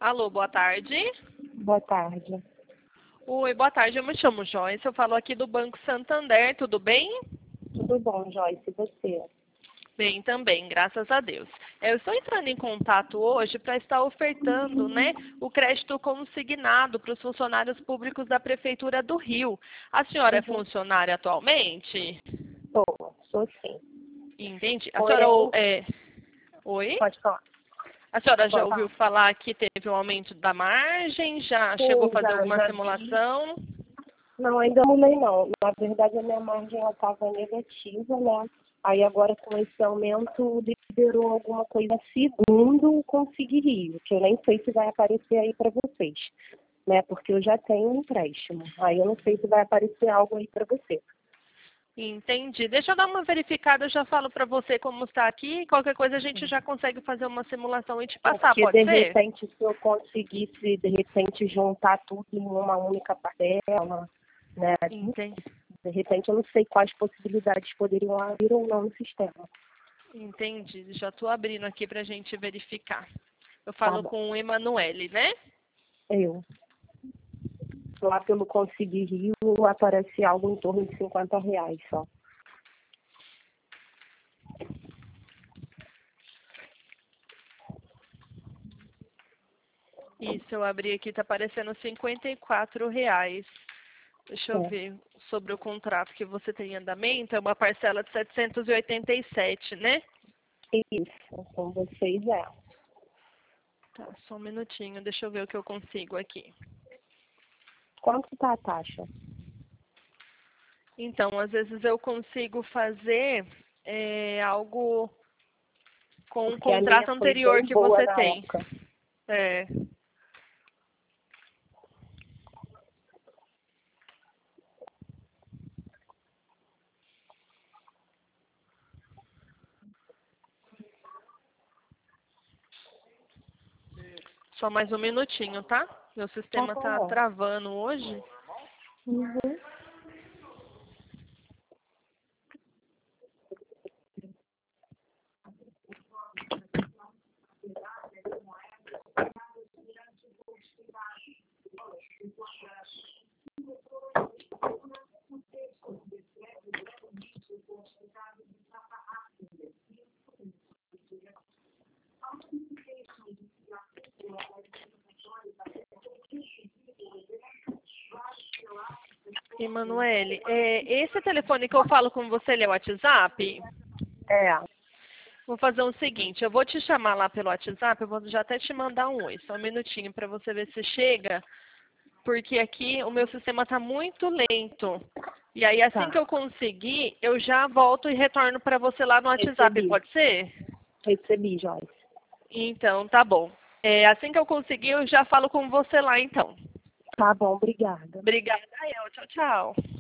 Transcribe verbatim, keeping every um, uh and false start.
Alô, boa tarde. Boa tarde. Oi, boa tarde. Eu me chamo Joyce. Eu falo aqui do Banco Santander. Tudo bem? Tudo bom, Joyce, e você? Bem também, graças a Deus. Eu estou entrando em contato hoje para estar ofertando, né, o crédito consignado para os funcionários públicos da Prefeitura do Rio. A senhora é Uhum. funcionária atualmente? Sou, sou sim. Entende? A senhora Porém, é... Oi? pode falar. A senhora já Pode ouviu falar. falar que teve um aumento da margem? Já chegou a Sim, fazer já, alguma já vi. simulação? Não, ainda não mudei não. Na verdade, a minha margem estava negativa, né? Aí agora com esse aumento liberou alguma coisa segundo o Consigue Rio, que eu nem sei se vai aparecer aí para vocês, né? Porque eu já tenho um empréstimo. Aí eu não sei se vai aparecer algo aí para você. Entendi. Deixa eu dar uma verificada, eu já falo para você como está aqui. Qualquer coisa a gente já consegue fazer uma simulação e te passar, Porque pode de ser? repente, se eu conseguisse, de repente, juntar tudo em uma única parcela, né? Entendi. De repente, eu não sei quais possibilidades poderiam abrir ou não no sistema. Entendi. Já estou abrindo aqui para a gente verificar. Eu Tá falo bom. com o Emanuele, né? Eu. Lá pelo Consigue Rio aparece algo em torno de cinquenta reais só. Isso, eu abri aqui, está aparecendo cinquenta e quatro reais. Deixa eu É. ver sobre o contrato que você tem em andamento. É uma parcela de setecentos e oitenta e sete, né? Isso, com vocês é. Tá, só um minutinho, deixa eu ver o que eu consigo aqui. Quanto está a taxa? Então, às vezes eu consigo fazer é, algo com um Porque a minha contrato foi anterior bem que boa você na tem. época. É. Só mais um minutinho, tá? Meu Tá sistema tá bom. travando hoje. Uhum. Emanuele, é, esse telefone que eu falo com você, ele é o WhatsApp? É. Vou fazer o seguinte, eu vou te chamar lá pelo WhatsApp, eu vou já até te mandar um oi, só um minutinho para você ver se chega, porque aqui o meu sistema está muito lento. E aí, assim que Tá. eu conseguir, eu já volto e retorno para você lá no WhatsApp, Recebi. pode ser? Recebi, Joyce. Então, tá bom. É, assim que eu conseguir, eu já falo com você lá, então. Tá bom, obrigada. Obrigada, El. Tchau, tchau.